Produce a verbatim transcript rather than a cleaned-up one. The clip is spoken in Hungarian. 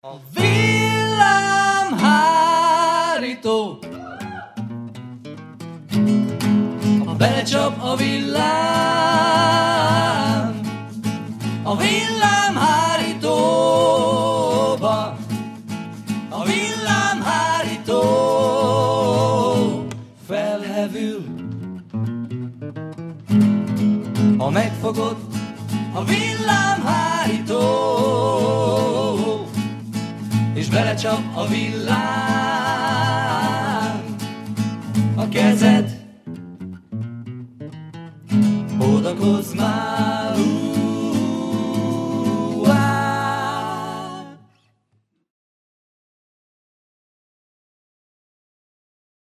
A villámhárító, ha belecsap a villám, a villámhárítóba, a villámhárító felhevül. Ha megfogod a villámhárító, és belecsap a villám a kezed, ódakozz már.